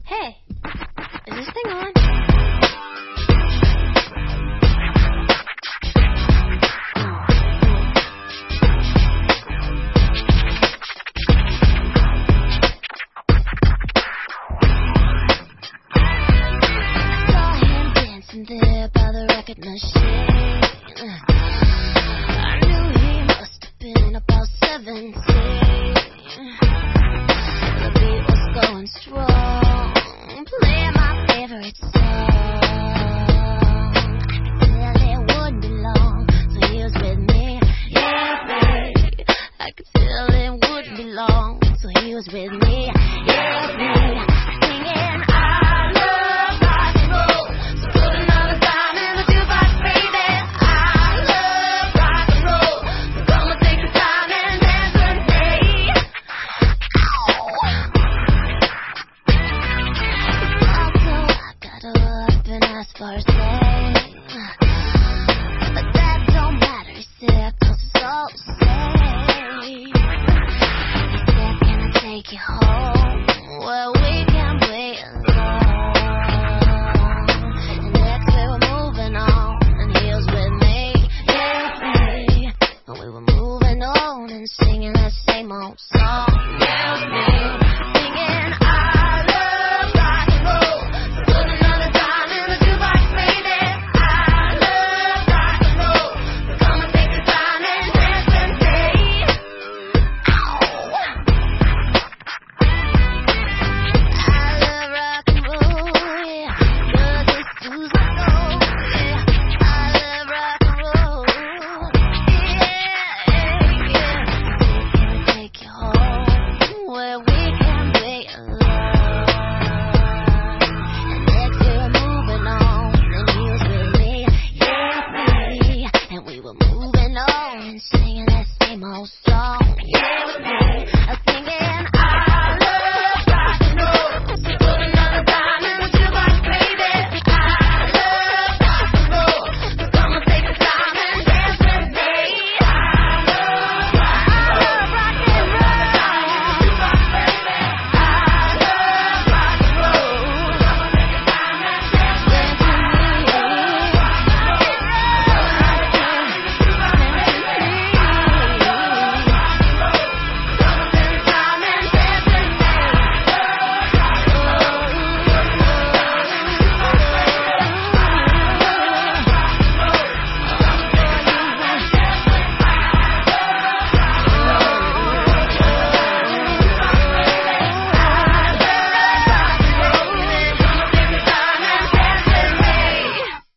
Hey, is this thing on? There by the record machine, I knew he must have been about 17. The beat was going strong, playing my favorite song. I could tell it wouldn't be long, so he was with me. Yeah, babe. I could tell it wouldn't be long, so he was with me. Yeah, babe. Singing, I love rock and roll. So put another dime in the jukebox, baby. I love rock and roll. So come and take your time and dance with me. Although I got up and asked for a stay, but that don't matter, he said, 'cause it's all the same. He said, can I take you home? Well, we